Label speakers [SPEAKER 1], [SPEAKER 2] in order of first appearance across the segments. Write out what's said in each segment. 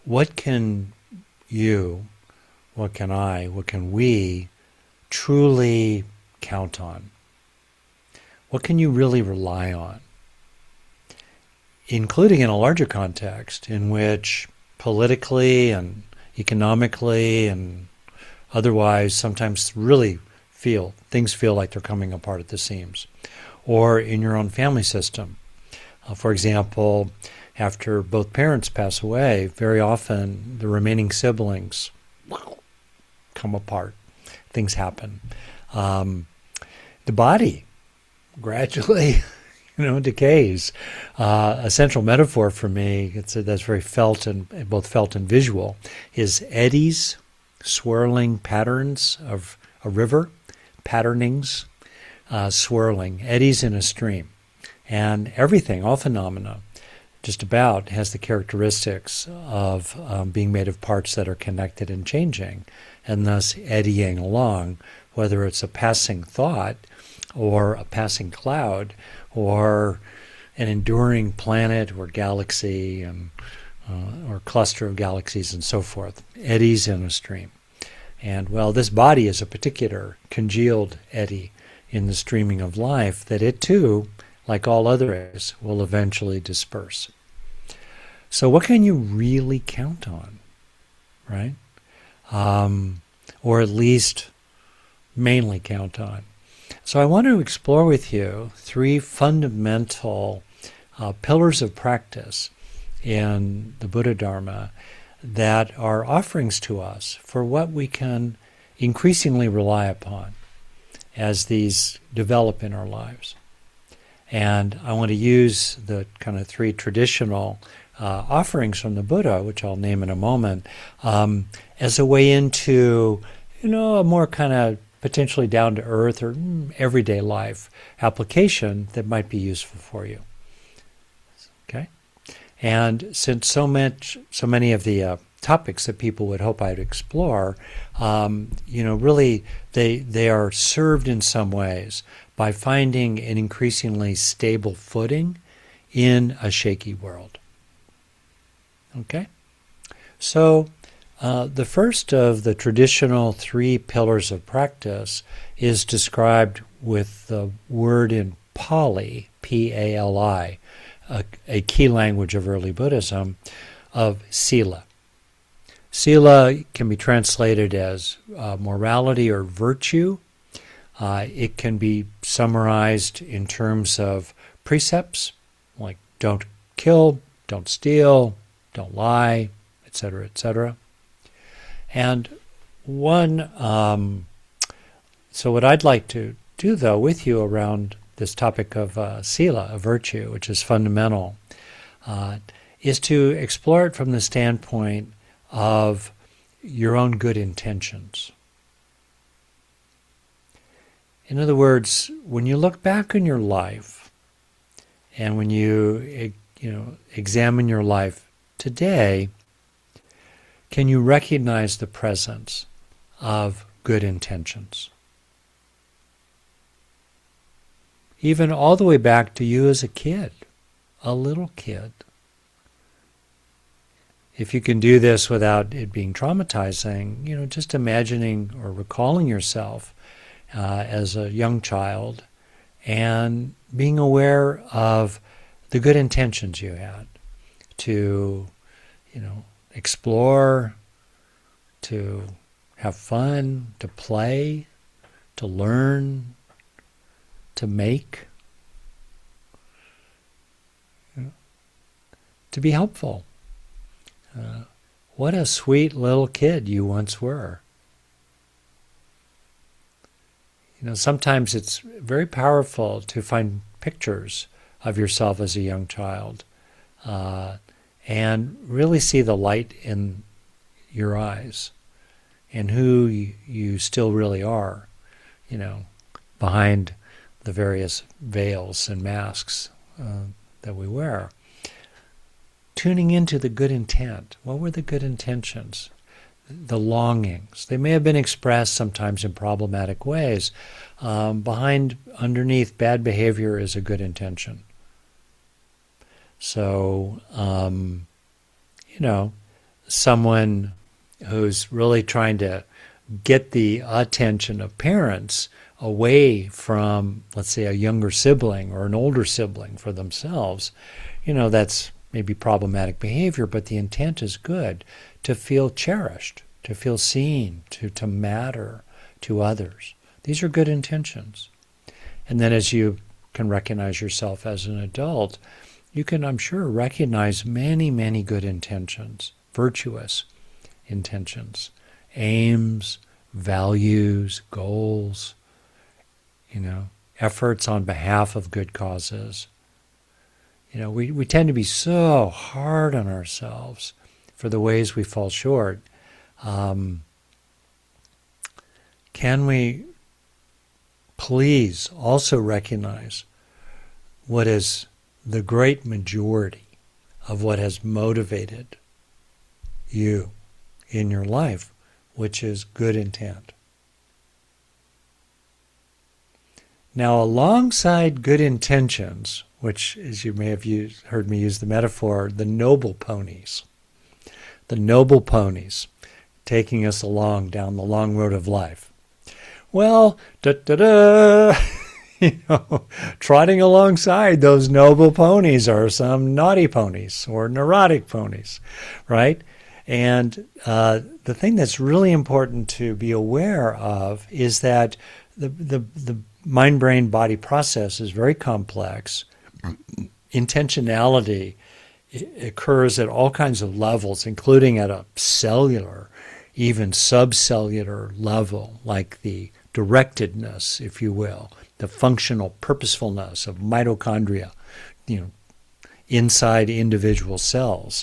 [SPEAKER 1] what can you, what can I, what can we truly count on? What can you really rely on? Including in a larger context in which politically and economically and otherwise sometimes really things feel like they're coming apart at the seams. Or in your own family system. For example, after both parents pass away, very often the remaining siblings come apart. Things happen. The body gradually decays. A central metaphor for me, that's very felt and both felt and visual, is eddies, swirling patterns of a river, patternings, swirling, eddies in a stream. And everything, all phenomena, just about, has the characteristics of being made of parts that are connected and changing, and thus eddying along, whether it's a passing thought or a passing cloud or an enduring planet or galaxy or cluster of galaxies and so forth, eddies in a stream. And, well, this body is a particular congealed eddy in the streaming of life that it too, like all others, will eventually disperse. So what can you really count on, right? Or at least mainly count on. So I want to explore with you three fundamental pillars of practice in the Buddha Dharma that are offerings to us for what we can increasingly rely upon as these develop in our lives. And I want to use the kind of three traditional offerings from the Buddha, which I'll name in a moment, as a way into, a more kind of potentially down-to-earth or everyday life application that might be useful for you. Okay? And since so many of the topics that people would hope I'd explore, really they are served in some ways by finding an increasingly stable footing in a shaky world. Okay? So the first of the traditional three pillars of practice is described with the word in Pali, P-A-L-I, a key language of early Buddhism, of sila. Sila can be translated as morality or virtue. It can be summarized in terms of precepts, like don't kill, don't steal, don't lie, etc., etc. And so what I'd like to do, though, with you around this topic of sila, a virtue, which is fundamental, is to explore it from the standpoint of your own good intentions. In other words, when you look back on your life and when you examine your life today, can you recognize the presence of good intentions? Even all the way back to you as a kid, a little kid. If you can do this without it being traumatizing, just imagining or recalling yourself as a young child and being aware of the good intentions you had to, explore, to have fun, to play, to learn, to make, to be helpful. What a sweet little kid you once were. Sometimes it's very powerful to find pictures of yourself as a young child and really see the light in your eyes and who you still really are, behind the various veils and masks that we wear. Tuning into the good intent. What were the good intentions? The longings. They may have been expressed sometimes in problematic ways. Underneath bad behavior is a good intention. So, someone who's really trying to get the attention of parents away from, let's say, a younger sibling or an older sibling for themselves, that's maybe problematic behavior, but the intent is good, to feel cherished, to feel seen, to matter to others. These are good intentions. And then as you can recognize yourself as an adult, you can, I'm sure, recognize many, many good intentions, virtuous intentions, aims, values, goals, efforts on behalf of good causes. We tend to be so hard on ourselves for the ways we fall short. Can we please also recognize what is the great majority of what has motivated you in your life, which is good intent? Now, alongside good intentions, which, as you may have heard me use the metaphor, the noble ponies taking us along down the long road of life. Well, trotting alongside those noble ponies are some naughty ponies or neurotic ponies, right? And the thing that's really important to be aware of is that the mind-brain-body process is very complex. Intentionality occurs at all kinds of levels, including at a cellular, even subcellular level, like the directedness, if you will, the functional purposefulness of mitochondria, inside individual cells.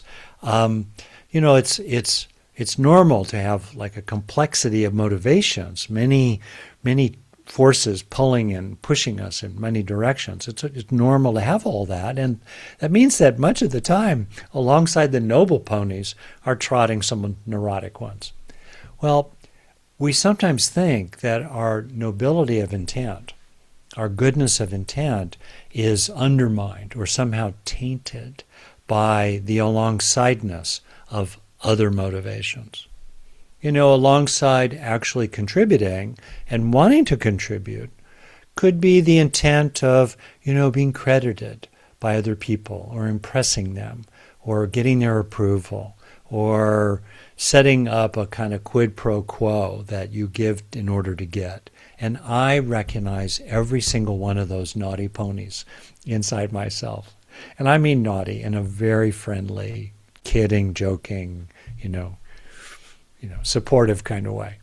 [SPEAKER 1] It's normal to have like a complexity of motivations, many forces pulling and pushing us in many directions. It's normal to have all that, and that means that much of the time, alongside the noble ponies, are trotting some neurotic ones. Well, we sometimes think that our nobility of intent, our goodness of intent, is undermined or somehow tainted by the alongsideness of other motivations. Alongside actually contributing and wanting to contribute could be the intent of, being credited by other people or impressing them or getting their approval or setting up a kind of quid pro quo that you give in order to get. And I recognize every single one of those naughty ponies inside myself. And I mean naughty in a very friendly, kidding, joking, supportive kind of way.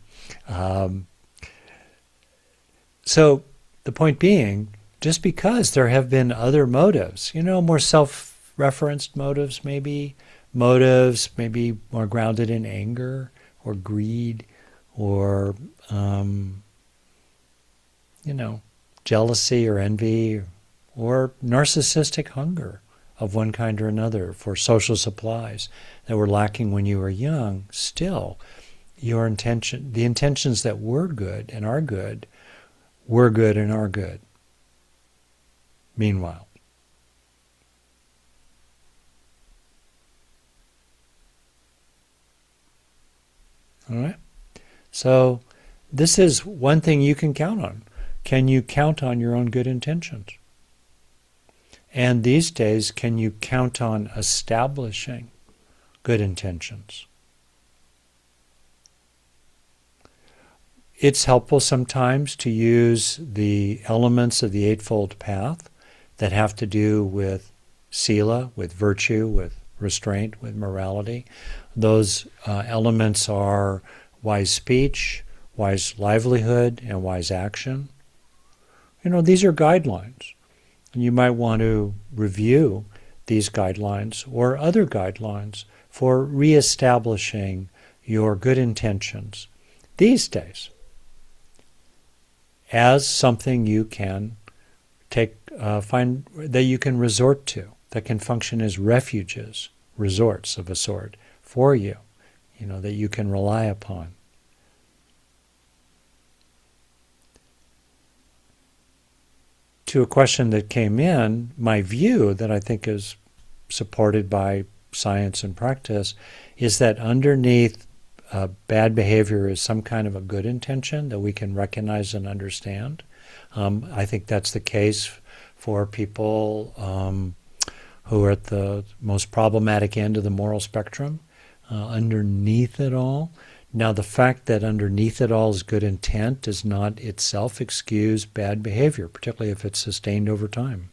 [SPEAKER 1] So the point being, just because there have been other motives, more self-referenced motives maybe more grounded in anger or greed or, jealousy or envy or narcissistic hunger of one kind or another for social supplies that were lacking when you were young, still, the intentions that were good and are good, were good and are good. Meanwhile. All right? So this is one thing you can count on. Can you count on your own good intentions? And these days, can you count on establishing good intentions? It's helpful sometimes to use the elements of the Eightfold Path that have to do with sila, with virtue, with restraint, with morality. Those elements are wise speech, wise livelihood, and wise action. These are guidelines. And you might want to review these guidelines or other guidelines for reestablishing your good intentions these days as something you can find that you can resort to, that can function as refuges, resorts of a sort for you, that you can rely upon. To a question that came in, my view that I think is supported by science and practice is that underneath bad behavior is some kind of a good intention that we can recognize and understand. I think that's the case for people who are at the most problematic end of the moral spectrum. Underneath it all, now the fact that underneath it all is good intent does not itself excuse bad behavior, particularly if it's sustained over time.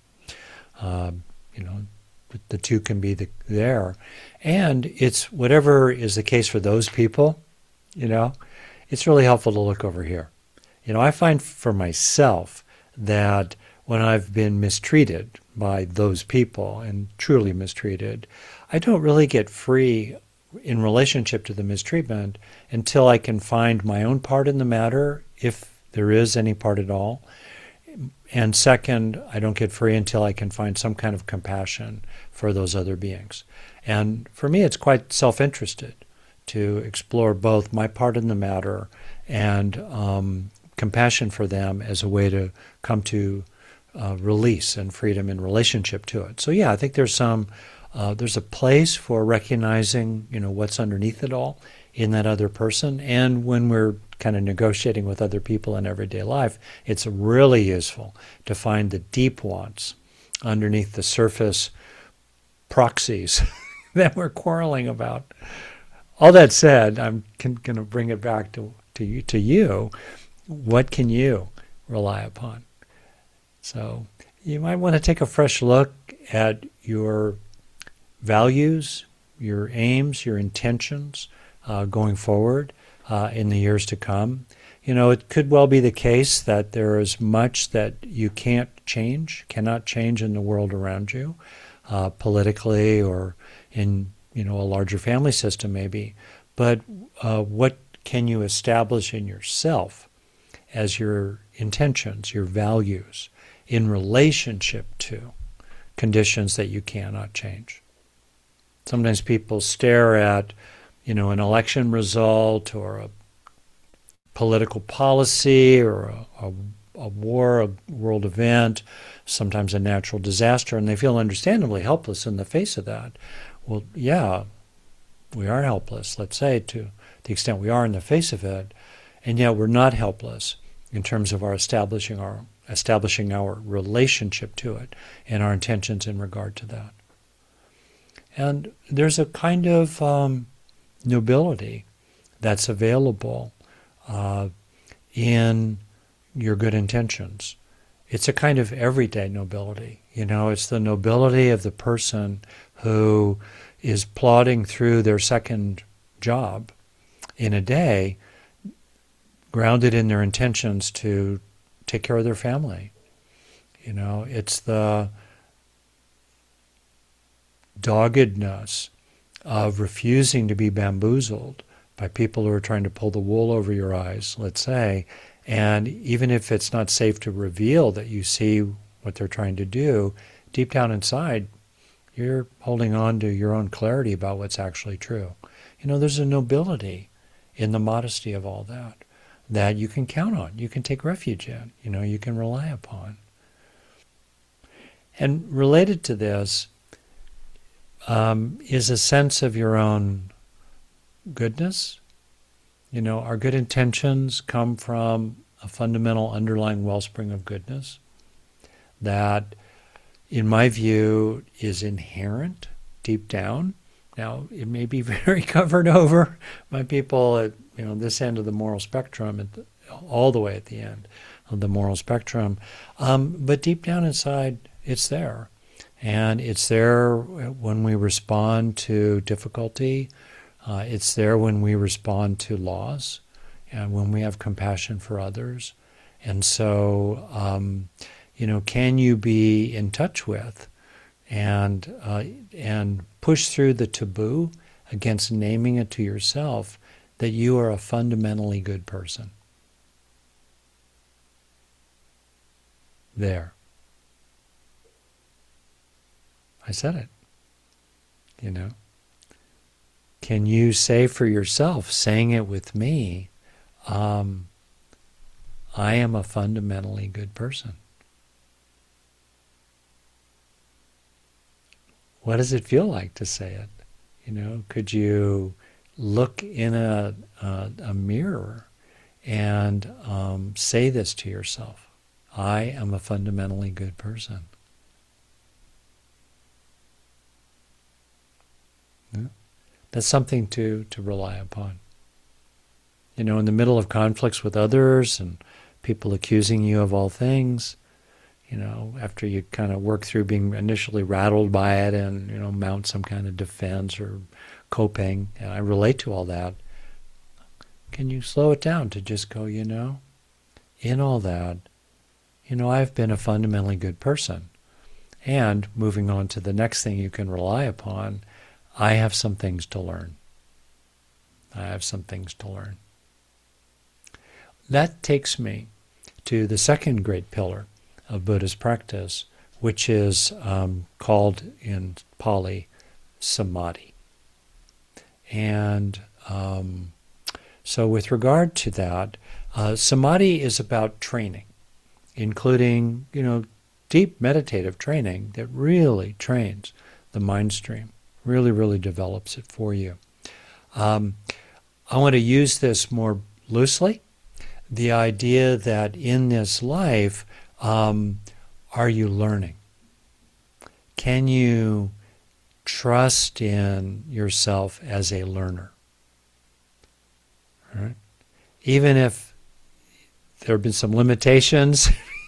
[SPEAKER 1] You know, the two can be there. And it's whatever is the case for those people, you know, it's really helpful to look over here. You know, I find for myself that when I've been mistreated by those people and truly mistreated, I don't really get free in relationship to the mistreatment until I can find my own part in the matter, if there is any part at all. And second, I don't get free until I can find some kind of compassion for those other beings. And for me, it's quite self-interested to explore both my part in the matter and compassion for them as a way to come to release and freedom in relationship to it. So yeah, I think there's a place for recognizing, you know, what's underneath it all in that other person. And when we're kind of negotiating with other people in everyday life, it's really useful to find the deep wants underneath the surface proxies that we're quarreling about. All that said, I'm going to bring it back to you. What can you rely upon? So you might want to take a fresh look at your values, your aims, your intentions going forward in the years to come. You know, it could well be the case that there is much that you cannot change in the world around you, politically or in, you know, a larger family system maybe. But what can you establish in yourself as your intentions, your values, in relationship to conditions that you cannot change? Sometimes people stare at, you know, an election result or a political policy or a war, a world event, sometimes a natural disaster, and they feel understandably helpless in the face of that. Well, yeah, we are helpless, let's say, to the extent we are in the face of it, and yet we're not helpless in terms of our establishing our relationship to it and our intentions in regard to that. And there's a kind of nobility that's available in your good intentions. It's a kind of everyday nobility. You know, it's the nobility of the person who is plodding through their second job in a day, grounded in their intentions to take care of their family. You know, it's the doggedness of refusing to be bamboozled by people who are trying to pull the wool over your eyes, let's say, and even if it's not safe to reveal that you see what they're trying to do, deep down inside, you're holding on to your own clarity about what's actually true. You know, there's a nobility in the modesty of all that you can count on, you can take refuge in, you know, you can rely upon. And related to this is a sense of your own goodness. You know, our good intentions come from a fundamental underlying wellspring of goodness that, in my view, is inherent deep down. Now, it may be very covered over by people at, you know, this end of the moral spectrum, all the way at the end of the moral spectrum. But deep down inside, it's there. And it's there when we respond to difficulty. It's there when we respond to loss and when we have compassion for others. And so, you know, can you be in touch with and push through the taboo against naming it to yourself that you are a fundamentally good person? There. I said it, you know. Can you say for yourself, saying it with me, I am a fundamentally good person? What does it feel like to say it? Could you look in a mirror and say this to yourself? I am a fundamentally good person. Yeah. That's something to rely upon. In the middle of conflicts with others and people accusing you of all things, after you kind of work through being initially rattled by it and, mount some kind of defense or coping, and I relate to all that, can you slow it down to just go, in all that, I've been a fundamentally good person. And moving on to the next thing you can rely upon, I have some things to learn. I have some things to learn. That takes me to the second great pillar of Buddha's practice, which is called in Pali samadhi. And so with regard to that, samadhi is about training, including, deep meditative training that really trains the mind stream, really, really develops it for you. I want to use this more loosely. The idea that in this life, are you learning? Can you trust in yourself as a learner? All right? Even if there have been some limitations,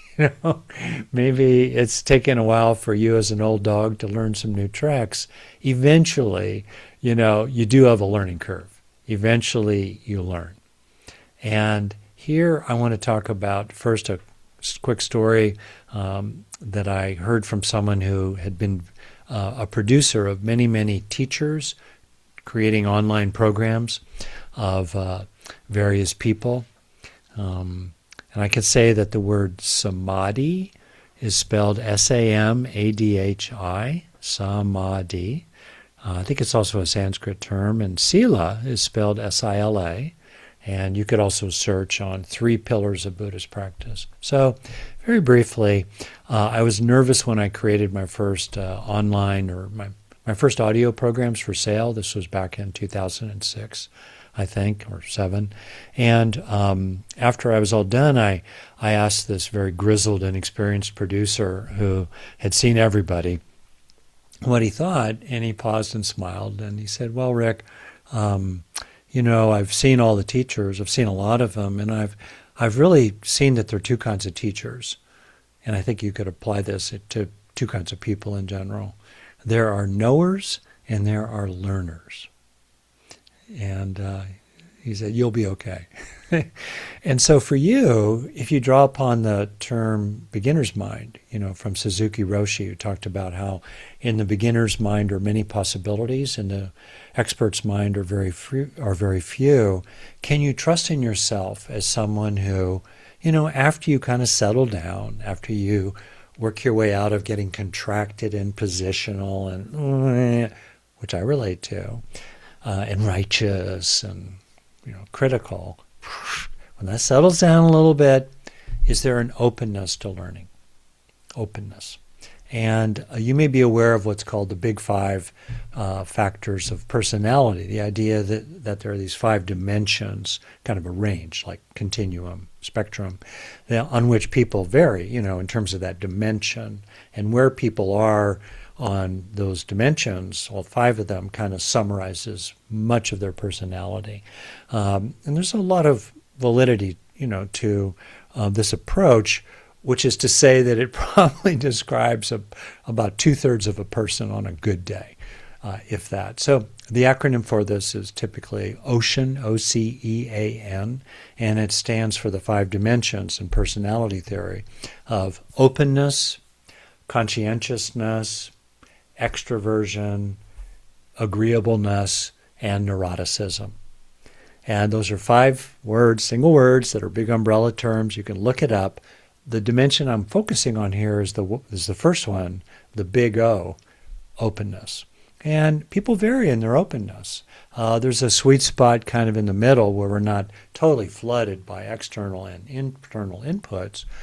[SPEAKER 1] maybe it's taken a while for you as an old dog to learn some new tricks. Eventually, you do have a learning curve. Eventually, you learn. And here I want to talk about first a quick story that I heard from someone who had been a producer of many, many teachers creating online programs of various people. And I can say that the word samadhi is spelled S-A-M-A-D-H-I, samadhi. I think it's also a Sanskrit term, and sila is spelled S-I-L-A. And you could also search on 3 pillars of Buddhist practice. So very briefly, I was nervous when I created my first online or my first audio programs for sale. This was back in 2006, I think, or 7. And after I was all done, I asked this very grizzled and experienced producer who had seen everybody what he thought, and he paused and smiled, and he said, well, Rick, I've seen all the teachers. I've seen a lot of them, and I've really seen that there are 2 kinds of teachers, and I think you could apply this to 2 kinds of people in general. There are knowers and there are learners. And he said, you'll be okay. And so for you, if you draw upon the term beginner's mind, from Suzuki Roshi, who talked about how in the beginner's mind are many possibilities and the expert's mind are very few, can you trust in yourself as someone who, after you kind of settle down, after you work your way out of getting contracted and positional, and which I relate to, and righteous and critical, when that settles down a little bit, is there an openness to learning? Openness. And you may be aware of what's called the big 5 factors of personality, the idea that there are these 5 dimensions, kind of a range, like continuum, spectrum, on which people vary, in terms of that dimension. And where people are on those dimensions, all 5 of them, kind of summarizes much of their personality. And there's a lot of validity, to this approach, which is to say that it probably describes about 2/3 of a person on a good day, if that. So the acronym for this is typically OCEAN, O-C-E-A-N, and it stands for the 5 dimensions in personality theory of openness, conscientiousness, extroversion, agreeableness, and neuroticism. And those are 5 words, single words, that are big umbrella terms. You can look it up. The dimension I'm focusing on here is the first one, the big O, openness. And people vary in their openness. There's a sweet spot kind of in the middle where we're not totally flooded by external and internal inputs,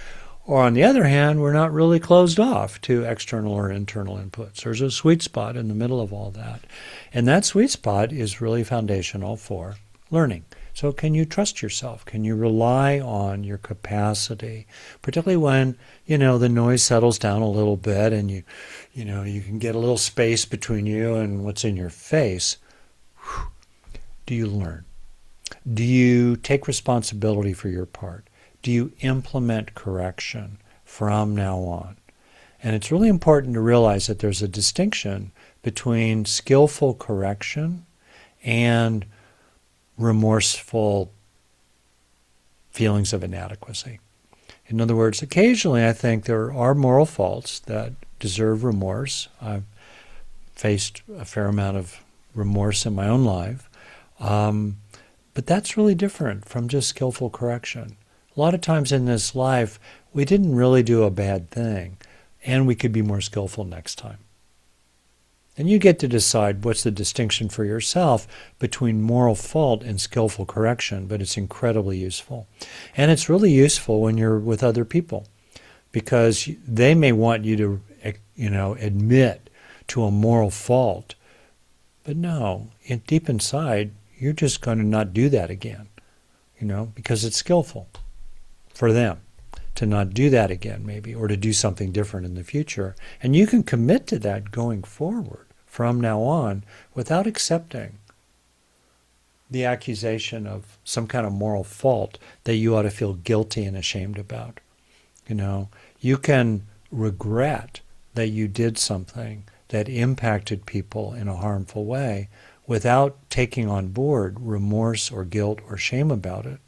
[SPEAKER 1] Or on the other hand, we're not really closed off to external or internal inputs. There's a sweet spot in the middle of all that. And that sweet spot is really foundational for learning. So can you trust yourself? Can you rely on your capacity, particularly when, the noise settles down a little bit and you can get a little space between you and what's in your face? Do you learn? Do you take responsibility for your part? Do you implement correction from now on? And it's really important to realize that there's a distinction between skillful correction and remorseful feelings of inadequacy. In other words, occasionally I think there are moral faults that deserve remorse. I've faced a fair amount of remorse in my own life. But that's really different from just skillful correction. A lot of times in this life, we didn't really do a bad thing, and we could be more skillful next time. And you get to decide what's the distinction for yourself between moral fault and skillful correction, but it's incredibly useful. And it's really useful when you're with other people, because they may want you to, admit to a moral fault, but no, deep inside, you're just going to not do that again, because it's skillful for them to not do that again, maybe, or to do something different in the future. And you can commit to that going forward from now on without accepting the accusation of some kind of moral fault that you ought to feel guilty and ashamed about. You can regret that you did something that impacted people in a harmful way without taking on board remorse or guilt or shame about it,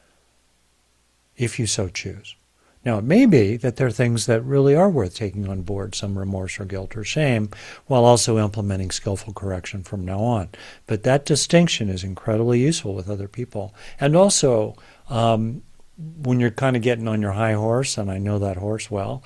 [SPEAKER 1] if you so choose. Now, it may be that there are things that really are worth taking on board, some remorse or guilt or shame, while also implementing skillful correction from now on. But that distinction is incredibly useful with other people. And also, when you're kind of getting on your high horse, and I know that horse well,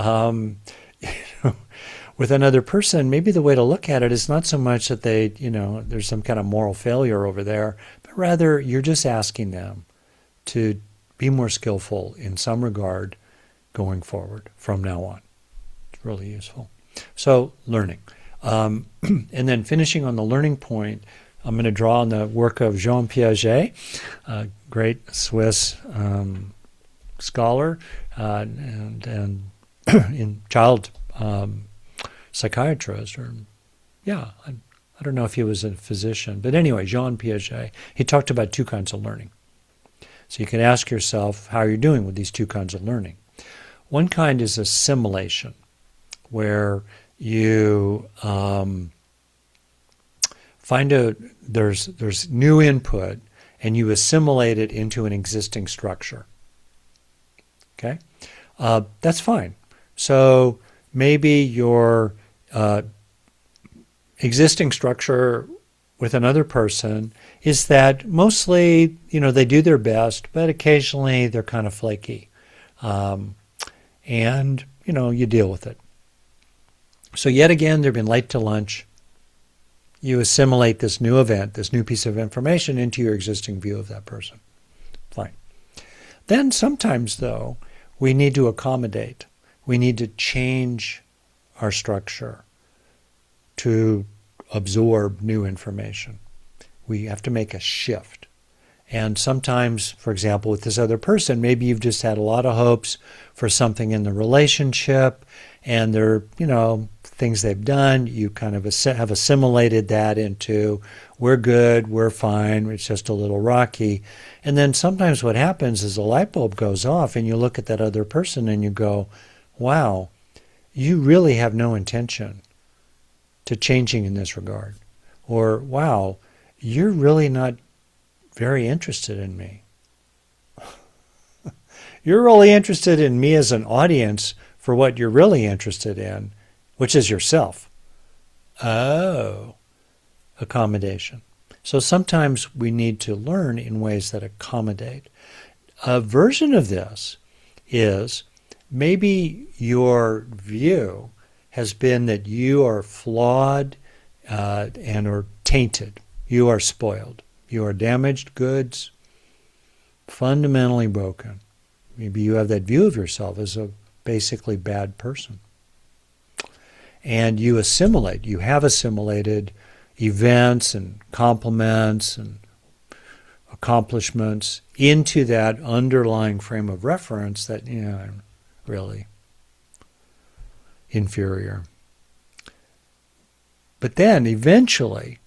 [SPEAKER 1] with another person, maybe the way to look at it is not so much that there's some kind of moral failure over there, but rather you're just asking them to be more skillful in some regard going forward from now on. It's really useful. So, learning. And then finishing on the learning point, I'm going to draw on the work of Jean Piaget, a great Swiss scholar and in child psychiatrist. I don't know if he was a physician. But anyway, Jean Piaget, he talked about two kinds of learning. So you can ask yourself how you're doing with these two kinds of learning. One kind is assimilation, where you find out there's new input and you assimilate it into an existing structure. Okay? That's fine. So maybe your existing structure with another person is that mostly, they do their best, but occasionally they're kind of flaky. And, you deal with it. So yet again, they've been late to lunch. You assimilate this new event, this new piece of information into your existing view of that person. Fine. Then sometimes, though, we need to accommodate. We need to change our structure to absorb new information. We have to make a shift. And sometimes, for example, with this other person, maybe you've just had a lot of hopes for something in the relationship, and there are, things they've done. You kind of have assimilated that into, we're good, we're fine, it's just a little rocky. And then sometimes what happens is a light bulb goes off, and you look at that other person and you go, wow, you really have no intention to changing in this regard. Or, wow, you're really not very interested in me. You're really interested in me as an audience for what you're really interested in, which is yourself. Oh, accommodation. So sometimes we need to learn in ways that accommodate. A version of this is maybe your view has been that you are flawed and are tainted. You are spoiled. You are damaged goods, fundamentally broken. maybe you have that view of yourself as a basically bad person. And you assimilate, you have assimilated events and compliments and accomplishments into that underlying frame of reference that, I'm really inferior. But then eventually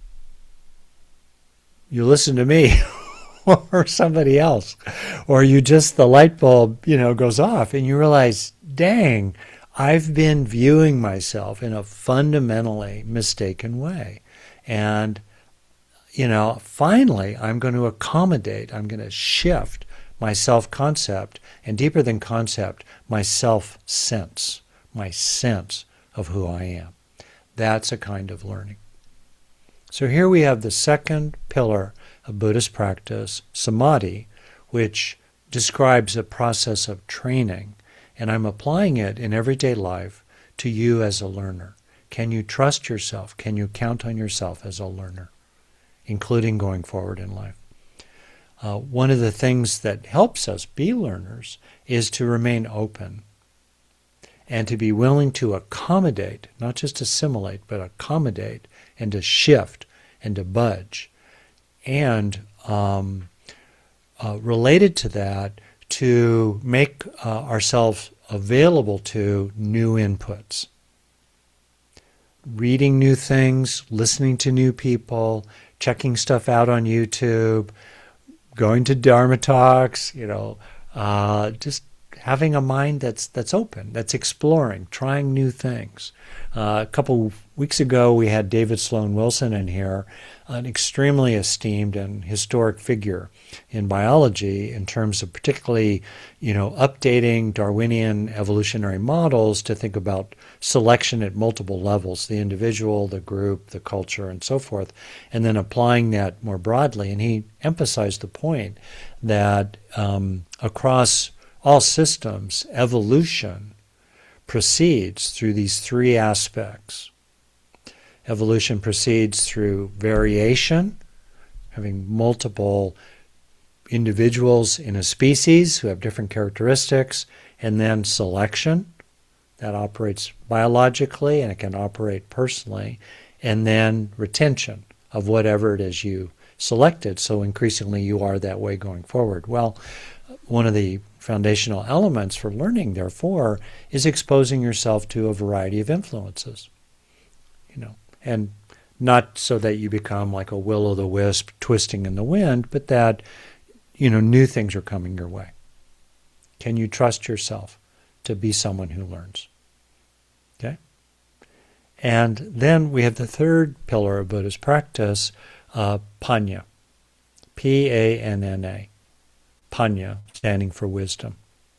[SPEAKER 1] you listen to me or somebody else, or the light bulb, goes off and you realize, dang, I've been viewing myself in a fundamentally mistaken way. And, finally I'm going to accommodate, I'm going to shift my self-concept, and deeper than concept, my self-sense, my sense of who I am. That's a kind of learning. So here we have the second pillar of Buddhist practice, samadhi, which describes a process of training. And I'm applying it in everyday life to you as a learner. Can you trust yourself? Can you count on yourself as a learner, including going forward in life? One of the things that helps us be learners is to remain open and to be willing to accommodate, not just assimilate, but accommodate and to shift and to budge. And related to that, to make ourselves available to new inputs. Reading new things, listening to new people, checking stuff out on YouTube, going to Dharma talks, just having a mind that's open, that's exploring, trying new things. A couple weeks ago, we had David Sloan Wilson in here, an extremely esteemed and historic figure in biology in terms of particularly, updating Darwinian evolutionary models to think about selection at multiple levels, the individual, the group, the culture, and so forth, and then applying that more broadly. And he emphasized the point that across all systems, evolution proceeds through these three aspects. Evolution proceeds through variation, having multiple individuals in a species who have different characteristics, and then selection, that operates biologically and it can operate personally, and then retention of whatever it is you selected, so increasingly you are that way going forward. Well, one of the foundational elements for learning, therefore, is exposing yourself to a variety of influences. And not so that you become like a will-o'-the-wisp twisting in the wind, but that, new things are coming your way. Can you trust yourself to be someone who learns? Okay? And then we have the third pillar of Buddhist practice, Panna. P-A-N-N-A. Panna, standing for wisdom.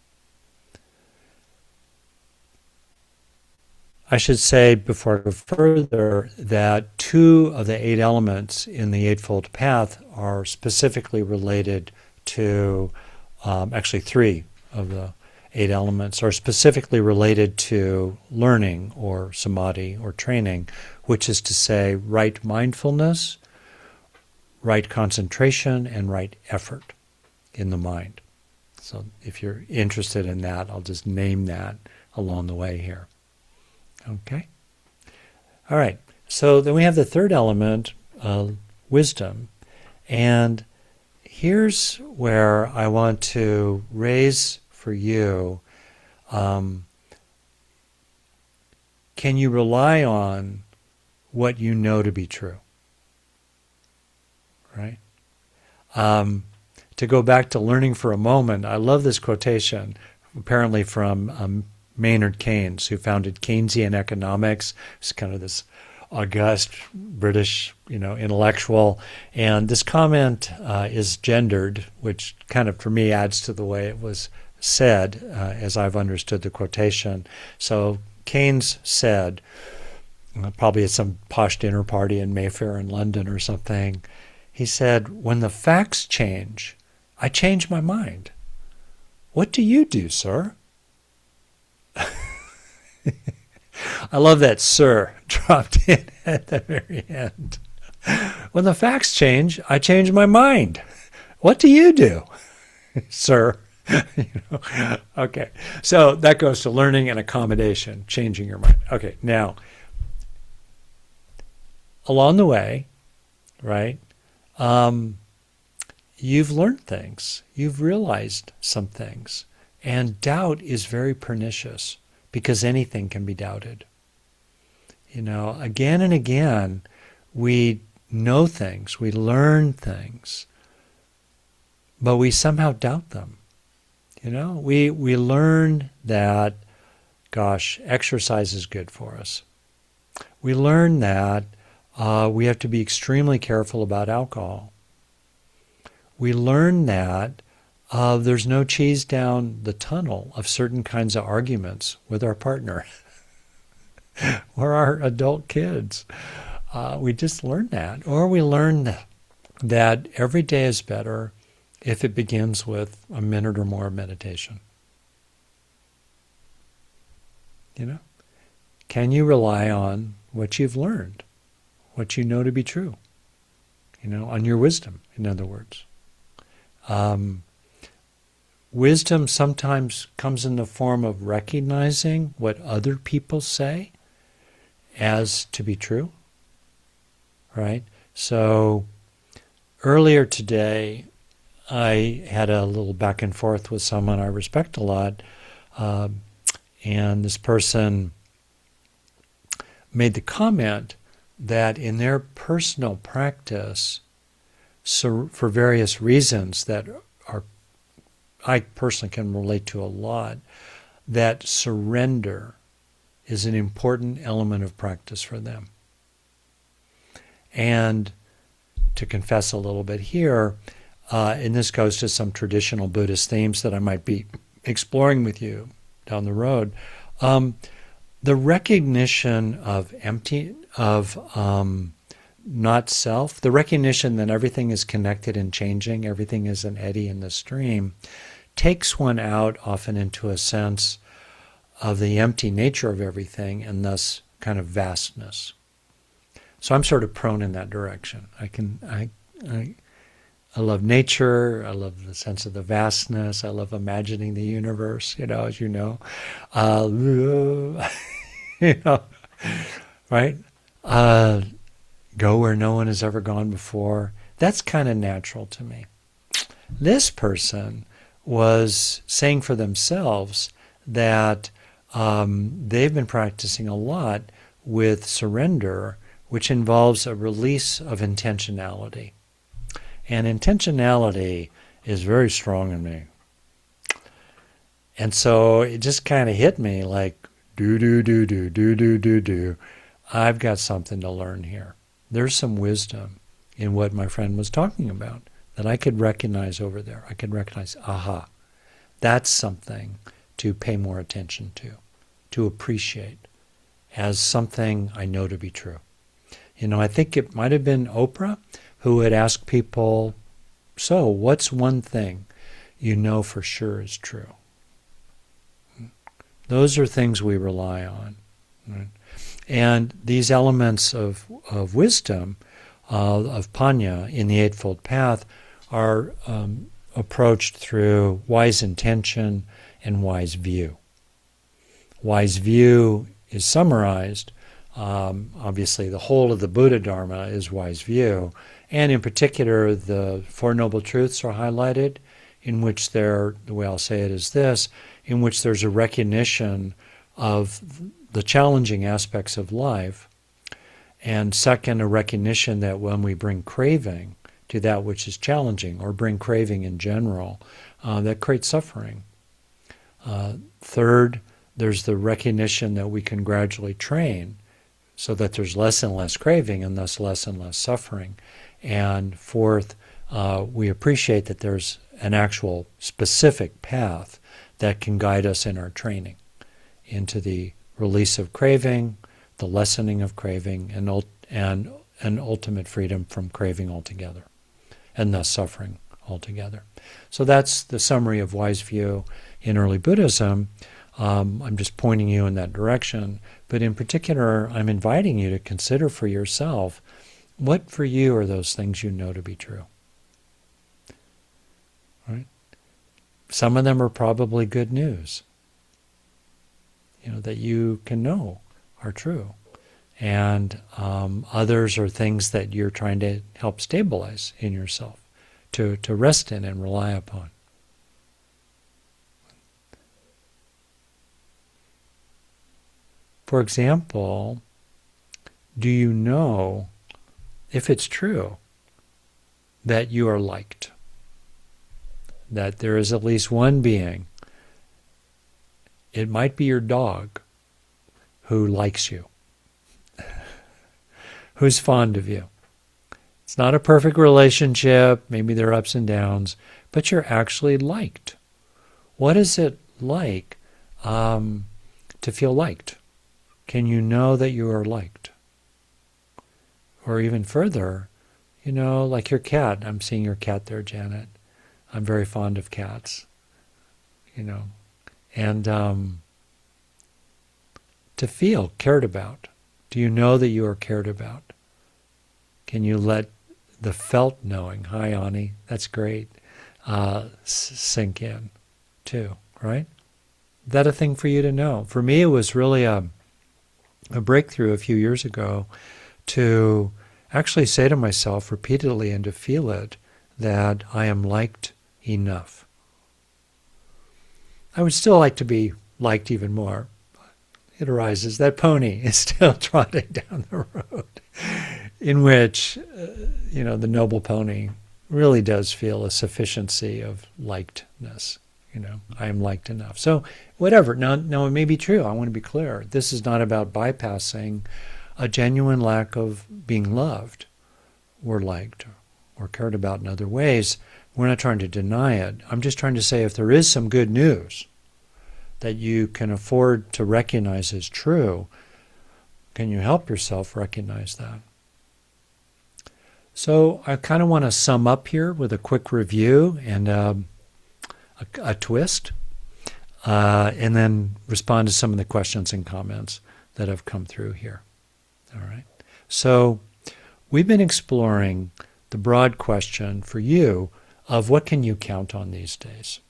[SPEAKER 1] I should say before I go further that 2 of the 8 elements in the Eightfold Path are specifically related to, actually 3 of the 8 elements are specifically related to learning or samadhi or training, which is to say right mindfulness, right concentration, and right effort in the mind. So if you're interested in that, I'll just name that along the way here. Okay? All right. So then we have the third element, wisdom. And here's where I want to raise for you, can you rely on what you know to be true? Right? To go back to learning for a moment, I love this quotation, apparently from Maynard Keynes, who founded Keynesian economics. It's kind of this august British, intellectual. And this comment is gendered, which kind of, for me, adds to the way it was said, as I've understood the quotation. So Keynes said, probably at some posh dinner party in Mayfair in London or something, he said, "When the facts change, I change my mind. What do you do, sir?" I love that "sir" dropped in at the very end. When the facts change, I change my mind. What do you do, sir? You know? Okay, so that goes to learning and accommodation, changing your mind. Okay, now, along the way, right, you've learned things, you've realized some things, and doubt is very pernicious because anything can be doubted. You know, again and again, we know things, we learn things, but we somehow doubt them. You know, we learn that, gosh, exercise is good for us. We learn that we have to be extremely careful about alcohol. We learn that there's no cheese down the tunnel of certain kinds of arguments with our partner or our adult kids. We just learn that. Or we learn that every day is better if it begins with a minute or more of meditation. You know? Can you rely on what you've learned, what you know to be true? You know, on your wisdom, in other words. Wisdom sometimes comes in the form of recognizing what other people say as to be true, right? So earlier today, I had a little back and forth with someone I respect a lot, and this person made the comment that in their personal practice, so for various reasons that are I personally can relate to a lot, that surrender is an important element of practice for them. And to confess a little bit here, and this goes to some traditional Buddhist themes that I might be exploring with you down the road, the recognition of not self, the recognition that everything is connected and changing, everything is an eddy in the stream, takes one out often into a sense of the empty nature of everything and thus kind of vastness. So I'm sort of prone in that direction. I love nature. I love the sense of the vastness. I love imagining the universe, as you know. Right? Go where no one has ever gone before. That's kind of natural to me. This person was saying for themselves that they've been practicing a lot with surrender, which involves a release of intentionality. And intentionality is very strong in me. And so it just kind of hit me like, do. I've got something to learn here. There's some wisdom in what my friend was talking about that I could recognize over there. I could recognize, aha, that's something to pay more attention to appreciate as something I know to be true. I think it might have been Oprah who had asked people, so what's one thing you know for sure is true? Those are things we rely on. Right? And these elements of wisdom, of Panya in the Eightfold Path, are approached through wise intention and wise view. Wise view is summarized. Obviously, the whole of the Buddha Dharma is wise view. And in particular, the Four Noble Truths are highlighted, in which the way I'll say it is this, in which there's a recognition of the challenging aspects of life, and second, a recognition that when we bring craving to that which is challenging, or bring craving in general, that creates suffering. Third, there's the recognition that we can gradually train so that there's less and less craving and thus less and less suffering. And fourth, we appreciate that there's an actual specific path that can guide us in our training into the release of craving, the lessening of craving, and ultimate freedom from craving altogether, and thus suffering altogether. So that's the summary of wise view in early Buddhism. I'm just pointing you in that direction, but in particular, I'm inviting you to consider for yourself, what for you are those things you know to be true? Right? some of them are probably good news, that you can know are true. And others are things that you're trying to help stabilize in yourself, to rest in and rely upon. For example, do you know if it's true that you are liked? That there is at least one being, it might be your dog, who likes you, who's fond of you. It's not a perfect relationship, maybe there are ups and downs, but you're actually liked. What is it like to feel liked? Can you know that you are liked? Or even further, like your cat. I'm seeing your cat there, Janet. I'm very fond of cats, and to feel cared about. Do you know that you are cared about? Can you let the felt knowing, hi Ani, that's great, sink in too, right? Is that a thing for you to know? For me, it was really a breakthrough a few years ago to actually say to myself repeatedly and to feel it, that I am liked enough. I would still like to be liked even more. It arises. That pony is still trotting down the road, in which, the noble pony really does feel a sufficiency of likedness. I am liked enough. So whatever. Now it may be true. I want to be clear. This is not about bypassing a genuine lack of being loved or liked or cared about in other ways. We're not trying to deny it. I'm just trying to say if there is some good news that you can afford to recognize as true, can you help yourself recognize that? So I kind of want to sum up here with a quick review and a twist, and then respond to some of the questions and comments that have come through here. All right. So we've been exploring the broad question for you of what can you count on these days?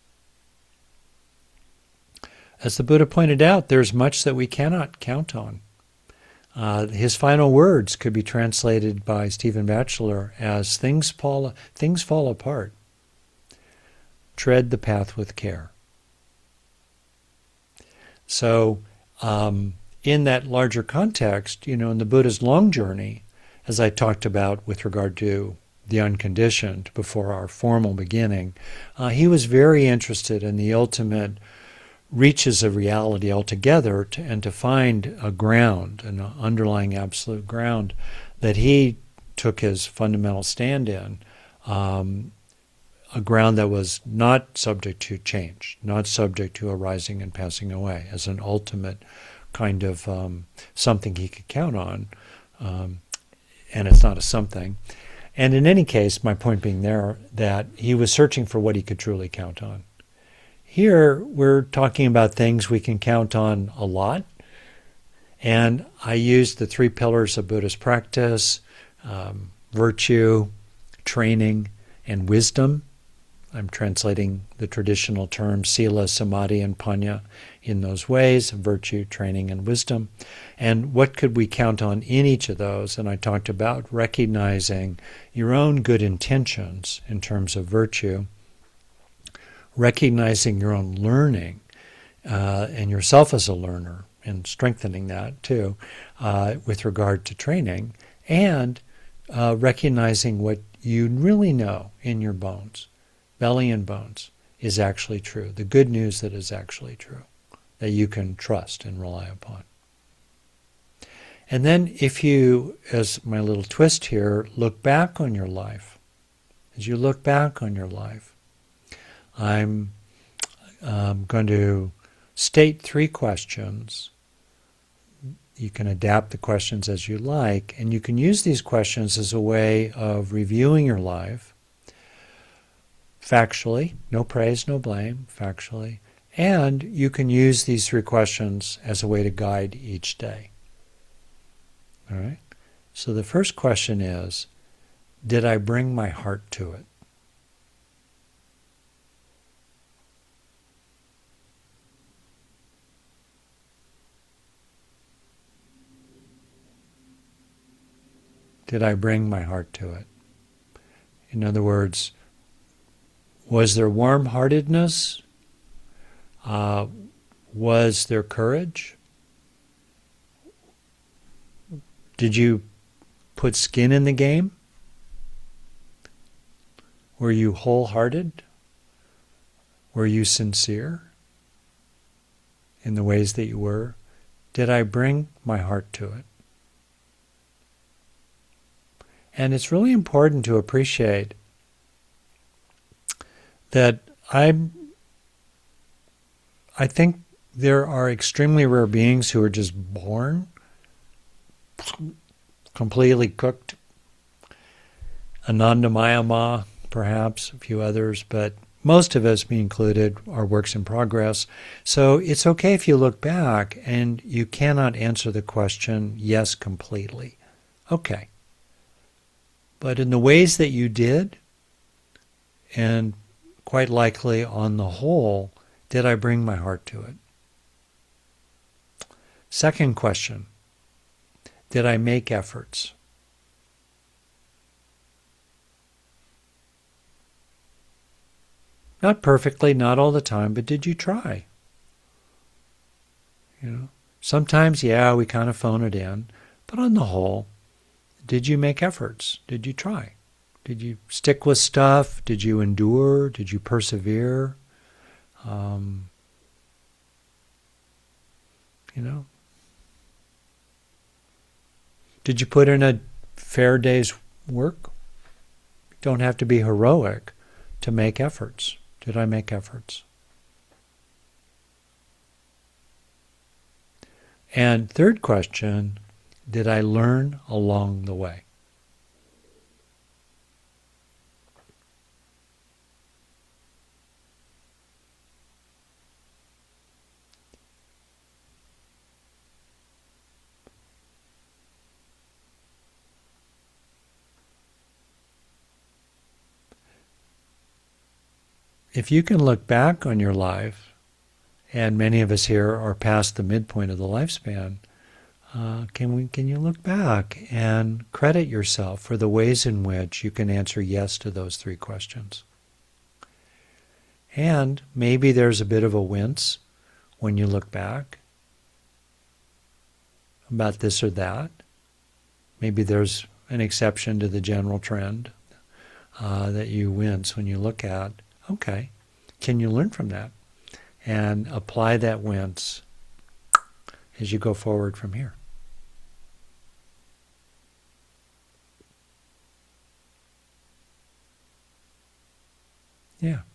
[SPEAKER 1] As the Buddha pointed out, there's much that we cannot count on. His final words could be translated by Stephen Batchelor as things fall apart. Tread the path with care. So in that larger context, in the Buddha's long journey, as I talked about with regard to the unconditioned before our formal beginning, he was very interested in the ultimate reaches of reality altogether and to find a ground, an underlying absolute ground that he took his fundamental stand in, a ground that was not subject to change, not subject to arising and passing away, as an ultimate kind of something he could count on, and it's not a something. And in any case, my point being there, that he was searching for what he could truly count on. Here, we're talking about things we can count on a lot, and I used the 3 pillars of Buddhist practice, virtue, training, and wisdom. I'm translating the traditional terms sila, samadhi, and panya in those ways, virtue, training, and wisdom. And what could we count on in each of those? And I talked about recognizing your own good intentions in terms of virtue, recognizing your own learning and yourself as a learner, and strengthening that too with regard to training, and recognizing what you really know in your bones, belly and bones, is actually true. The good news that is actually true, that you can trust and rely upon. And then if you, as my little twist here, look back on your life, as you look back on your life, I'm going to state 3 questions. You can adapt the questions as you like, and you can use these questions as a way of reviewing your life factually, no praise, no blame, factually, and you can use these 3 questions as a way to guide each day. All right? So the first question is, did I bring my heart to it? did I bring my heart to it? In other words, was there warm-heartedness? Was there courage? Did you put skin in the game? Were you wholehearted? Were you sincere in the ways that you were? Did I bring my heart to it? And it's really important to appreciate that I think there are extremely rare beings who are just born completely cooked. Ananda Mayama, perhaps, a few others, but most of us, me included, are works in progress. So it's okay if you look back and you cannot answer the question, yes, completely. Okay. But in the ways that you did, and quite likely on the whole, did I bring my heart to it? Second question, did I make efforts? Not perfectly, not all the time, but did you try? Sometimes, yeah, we kind of phone it in, but on the whole, did you make efforts? Did you try? Did you stick with stuff? Did you endure? Did you persevere? Did you put in a fair day's work? You don't have to be heroic to make efforts. Did I make efforts? And third question, did I learn along the way? If you can look back on your life, and many of us here are past the midpoint of the lifespan, can you look back and credit yourself for the ways in which you can answer yes to those three questions? And maybe there's a bit of a wince when you look back about this or that. Maybe there's an exception to the general trend that you wince when you look at. Okay, can you learn from that and apply that wince as you go forward from here? Yeah.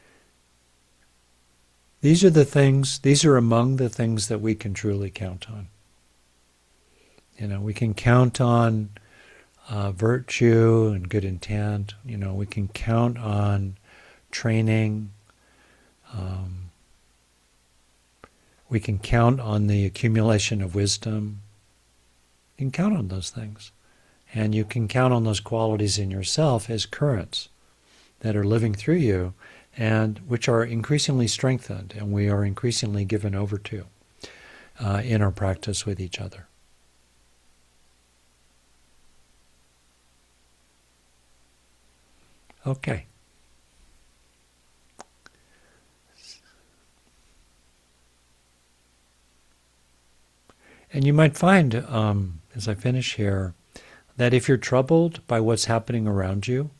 [SPEAKER 1] These are among the things that we can truly count on. We can count on virtue and good intent. We can count on training. We can count on the accumulation of wisdom. You can count on those things. And you can count on those qualities in yourself as currents that are living through you and which are increasingly strengthened and we are increasingly given over to in our practice with each other. Okay. And you might find, as I finish here, that if you're troubled by what's happening around you,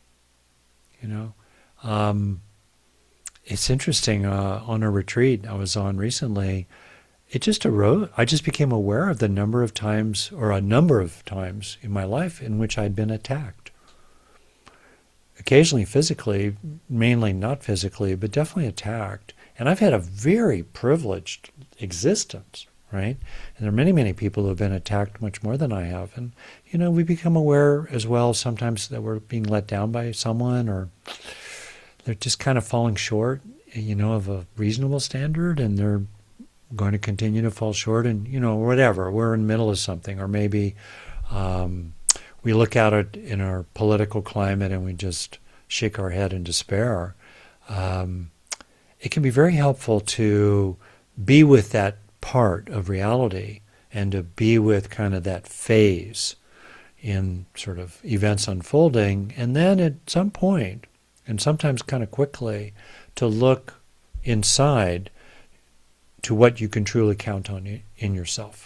[SPEAKER 1] it's interesting, on a retreat I was on recently, it just arose. I just became aware of a number of times in my life in which I'd been attacked. Occasionally physically, mainly not physically, but definitely attacked. And I've had a very privileged existence, right? And there are many, many people who have been attacked much more than I have. And, we become aware as well sometimes that we're being let down by someone or they're just kind of falling short, of a reasonable standard and they're going to continue to fall short and, whatever. We're in the middle of something or maybe we look out at in our political climate and we just shake our head in despair. It can be very helpful to be with that part of reality and to be with kind of that phase, in sort of events unfolding, and then at some point, and sometimes kind of quickly, to look inside to what you can truly count on in yourself.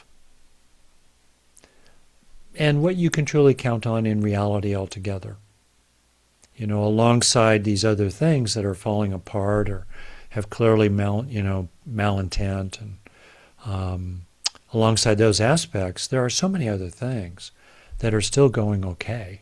[SPEAKER 1] And what you can truly count on in reality altogether. Alongside these other things that are falling apart or have clearly malintent, and alongside those aspects, there are so many other things that are still going okay,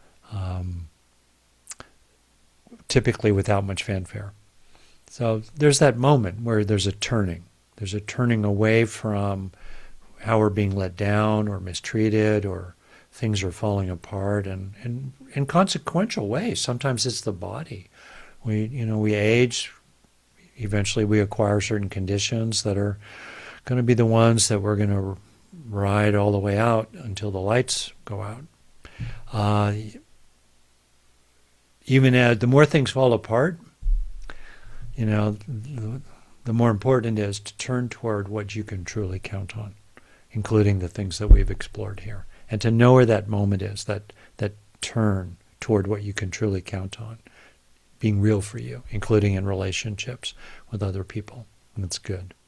[SPEAKER 1] typically without much fanfare. So there's that moment where there's a turning. There's a turning away from how we're being let down or mistreated or things are falling apart, and in consequential ways. Sometimes it's the body. We age. Eventually we acquire certain conditions that are going to be the ones that we're going to ride all the way out until the lights go out. Even as the more things fall apart, the more important it is to turn toward what you can truly count on, including the things that we've explored here, and to know where that moment is, that turn toward what you can truly count on, being real for you, including in relationships with other people. And it's good.